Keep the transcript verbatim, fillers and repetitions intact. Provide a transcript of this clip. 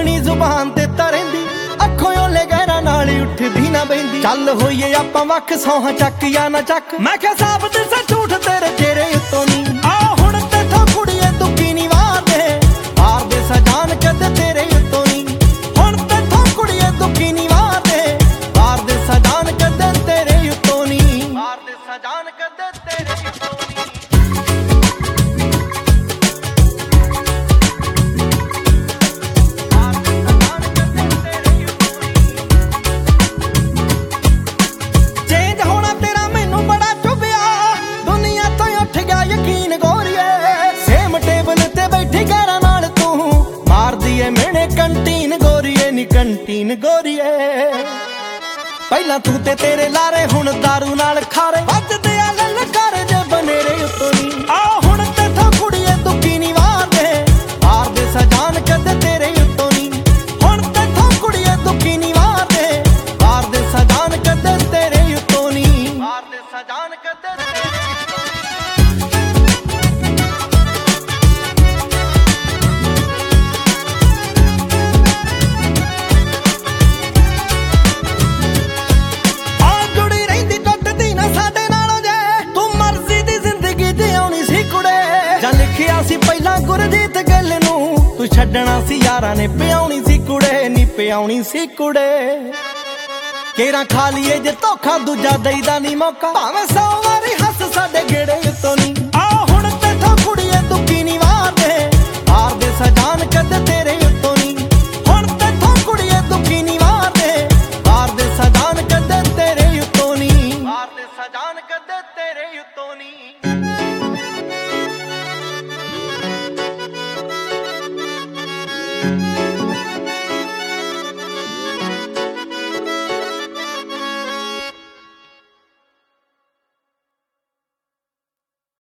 अपनी जुबान ते तरंदी अखों ओले गहरा नाल उठदी ना बहिंदी। चल होइए आपां वख सौहां चक या ना चक, मैं क्या साबत सा झूठ तेरे चेहरे उत्तों नी। आ हुण तेथों कुड़िए दुखी नी वारदे वारदे सजान कदे तेरे उत्तों नी। हुण तेथों कुड़िए दुखी नी वारदे वारदे सजान कदे तेरे उत्तों नी। वारदे सजान कदे तेरे उत्तों नी। कंटीन गोरीए नी कंटीन गोरीए, पहला तू ते तेरे लारे हुण दारू नाल खारे वजदे आ ललकारे जे बनेरे उत्तों नी। आ हुण तेथों कुड़िए दुखी नी वारदे वारदे सजान कदे तेरे उत्तों नी। हुण तेथों कुड़िए दुखी नी वारदे वारदे सजान कदे तेरे उत्तों नी। वारदे सजान कदे तेरे उत्तों नी। पहला गुरजीत गल नूं तू छड्डना सी यारां ने पियाउणी सी कुड़े नी पियाउणी सी कुड़े। केरा खा लीए जे धोखा दूजा दईदा नी मौका भावें सौ वारी हस साडे गेड़े उत्तों नी। आ हुण तेथों कुड़िए दुखी नी वारदे वारदे सजान कदे तेरे उत्तों नी। हुण तेथों कुड़िए दुखी नी वारदे वारदे सजान कदे तेरे उत्तों नी। वारदे सजान कदे तेरे उत्तों नी। Thank you.